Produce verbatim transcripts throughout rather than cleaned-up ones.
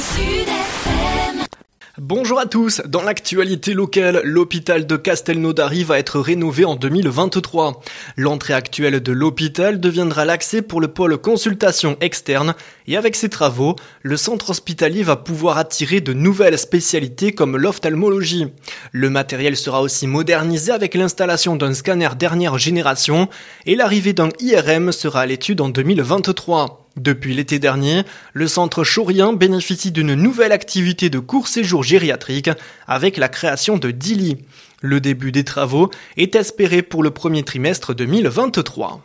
Bonjour à tous, dans l'actualité locale, l'hôpital de Castelnaudary va être rénové en deux mille vingt-trois. L'entrée actuelle de l'hôpital deviendra l'accès pour le pôle consultation externe et avec ces travaux, le centre hospitalier va pouvoir attirer de nouvelles spécialités comme l'ophtalmologie. Le matériel sera aussi modernisé avec l'installation d'un scanner dernière génération et l'arrivée d'un I R M sera à l'étude en deux mille vingt-trois. Depuis l'été dernier, le centre Chaurien bénéficie d'une nouvelle activité de court séjour gériatrique avec la création de dix lits. Le début des travaux est espéré pour le premier trimestre deux mille vingt-trois.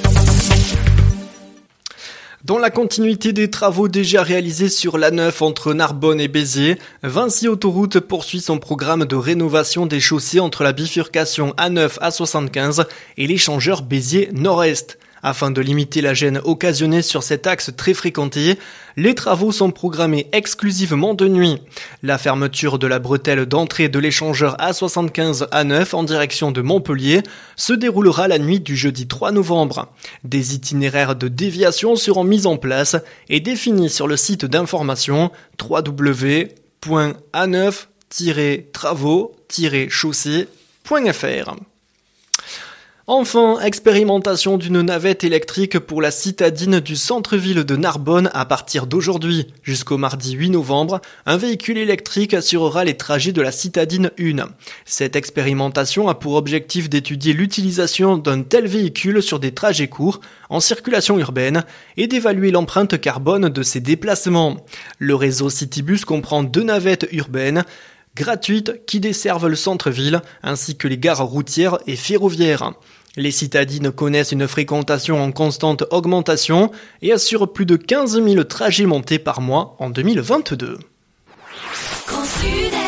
Dans la continuité des travaux déjà réalisés sur l'A neuf entre Narbonne et Béziers, Vinci Autoroute poursuit son programme de rénovation des chaussées entre la bifurcation A neuf A soixante-quinze et l'échangeur Béziers Nord-Est. Afin de limiter la gêne occasionnée sur cet axe très fréquenté, les travaux sont programmés exclusivement de nuit. La fermeture de la bretelle d'entrée de l'échangeur A soixante-quinze A neuf en direction de Montpellier se déroulera la nuit du jeudi trois novembre. Des itinéraires de déviation seront mis en place et définis sur le site d'information w w w point a neuf tiret travaux tiret chaussée point f r. Enfin, expérimentation d'une navette électrique pour la citadine du centre-ville de Narbonne à partir d'aujourd'hui. Jusqu'au mardi huit novembre, un véhicule électrique assurera les trajets de la citadine un. Cette expérimentation a pour objectif d'étudier l'utilisation d'un tel véhicule sur des trajets courts, en circulation urbaine, et d'évaluer l'empreinte carbone de ces déplacements. Le réseau Citybus comprend deux navettes urbaines, gratuites qui desservent le centre-ville ainsi que les gares routières et ferroviaires. Les citadines connaissent une fréquentation en constante augmentation et assurent plus de quinze mille trajets montés par mois en deux mille vingt-deux.